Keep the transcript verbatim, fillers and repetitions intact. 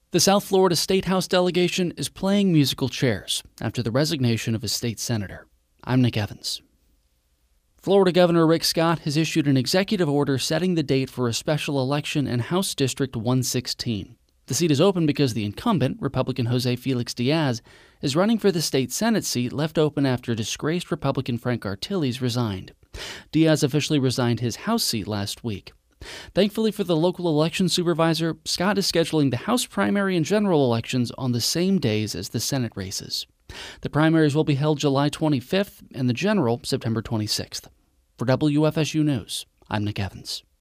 The South Florida State House delegation is playing musical chairs after the resignation of a state senator. I'm Nick Evans. Florida Governor Rick Scott has issued an executive order setting the date for a special election in House District one sixteen. The seat is open because the incumbent, Republican Jose Felix Diaz, is running for the state Senate seat left open after disgraced Republican Frank Artiles resigned. Diaz officially resigned his House seat last week. Thankfully for the local election supervisor, Scott is scheduling the House primary and general elections on the same days as the Senate races. The primaries will be held July twenty-fifth and the general September twenty-sixth. For W F S U News, I'm Nick Evans.